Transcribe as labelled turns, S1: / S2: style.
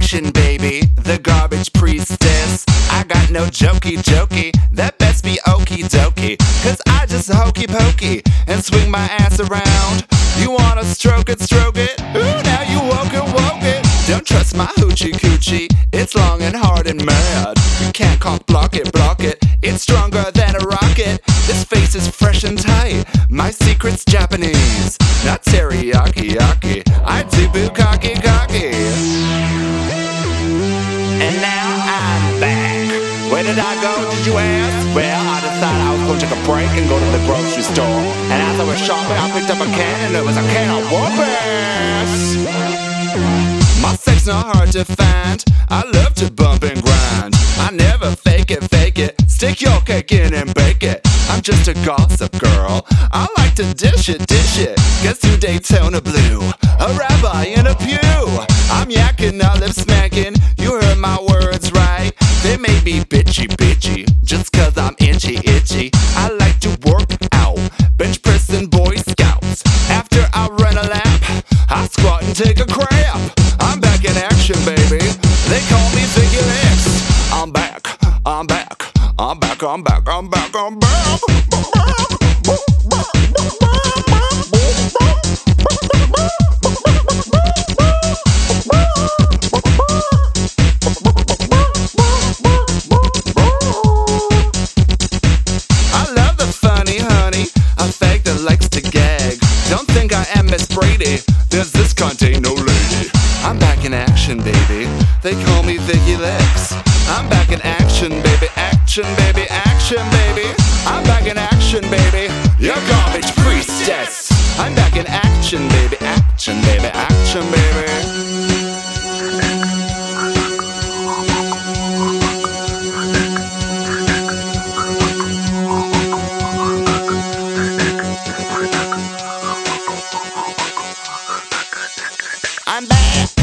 S1: action, baby, the garbage priestess. I got no jokey, that best be okie dokie. Cause I just hokey pokey and swing my ass around. You wanna stroke it, ooh, now you woke it. Don't trust my hoochie coochie, it's long and hard and mad. You can't block it, it's stronger than a rocket. This face is fresh and tight, my secret's Japanese, not teriyaki. I do bukkake. And now I'm back. Where did I go, did you ask? Well, I decided I was gonna take a break and go to the grocery store. And as I was shopping, I picked up a can, and it was a can of whoopers. My sex not hard to find, I love to bump and grind. I never fake it, stick your cake in and bake it. I'm just a gossip girl, I like to dish it. Guess who Daytona Blue? A rabbi in a pew. I'm yakking, I lip smacking, you heard my words right. They may be bitchy, just cause I'm itchy. I like to work out, bench pressing Boy Scouts. After I run a lap, I squat and take a crap. I'm back in action, baby, they call me Figure X. I'm back. Don't think I am Miss Brady, there's this cunt ain't no lady. I'm back in action, baby, they call me Vicky Lex. I'm back in action, baby, action, baby. I'm back in action, baby, your garbage priestess. I'm back in action, baby, action, baby. I'm back.